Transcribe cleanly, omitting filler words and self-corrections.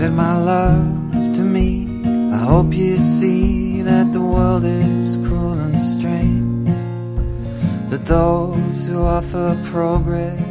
said my love to me, I hope you see that the world is cruel and strange, that those who offer progress